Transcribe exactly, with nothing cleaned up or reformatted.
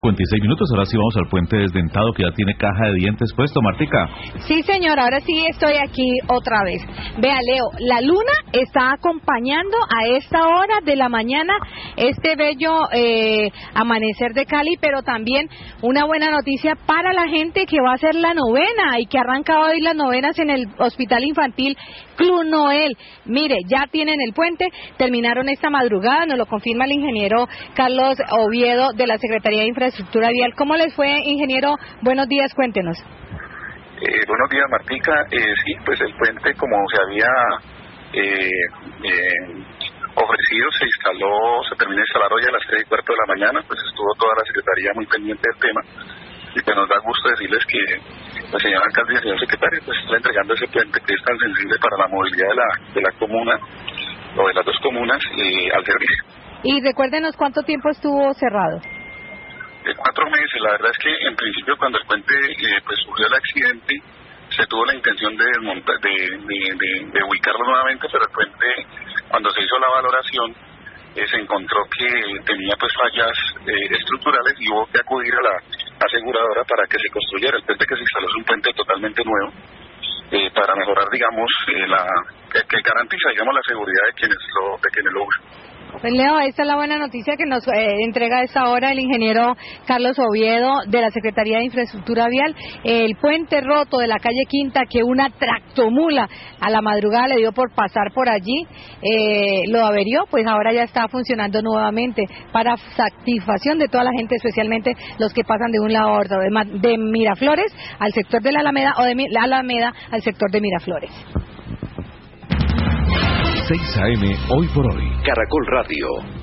cincuenta y seis minutos, ahora sí vamos al puente desdentado que ya tiene caja de dientes puesto, Martica. Sí, señor, ahora sí estoy aquí otra vez. Vea, Leo, la luna está acompañando a esta hora de la mañana este bello eh, amanecer de Cali, pero también una buena noticia para la gente que va a hacer la novena y que ha arrancado hoy las novenas en el Hospital Infantil Club Noel. Mire, ya tienen el puente, terminaron esta madrugada, nos lo confirma el ingeniero Carlos Oviedo de la Secretaría de Infraestructura Estructura Vial. ¿Cómo les fue, ingeniero? Buenos días, cuéntenos. Eh, buenos días, Martica. Eh, sí, pues el puente, como se había eh, eh, ofrecido, se instaló, se terminó de instalar hoy a las tres y cuarto de la mañana, pues estuvo toda la Secretaría muy pendiente del tema, y pues nos da gusto decirles que la señora alcalde y el señor secretario pues está entregando ese puente que es tan sensible para la movilidad de la, de la comuna, o de las dos comunas, eh, al servicio. Y recuérdenos cuánto tiempo estuvo cerrado. De cuatro meses. La verdad es que en principio cuando el puente eh, pues surgió el accidente se tuvo la intención de desmontar, de, de, de, de ubicarlo nuevamente, pero el puente, cuando se hizo la valoración, eh, se encontró que tenía pues fallas eh, estructurales y hubo que acudir a la aseguradora para que se construyera. El puente que se instaló es un puente totalmente nuevo, eh, para mejorar, digamos, eh, la que, que garantiza, digamos, la seguridad de quienes lo, de quienes lo usan. Pues Leo, esta es la buena noticia que nos eh, entrega a esta hora el ingeniero Carlos Oviedo de la Secretaría de Infraestructura Vial. El puente roto de la calle Quinta que una tractomula a la madrugada le dio por pasar por allí, eh, lo averió, pues ahora ya está funcionando nuevamente para satisfacción de toda la gente, especialmente los que pasan de un lado a otro, de, de Miraflores al sector de la Alameda o de la Alameda al sector de Miraflores. seis a eme Hoy por Hoy. Caracol Radio.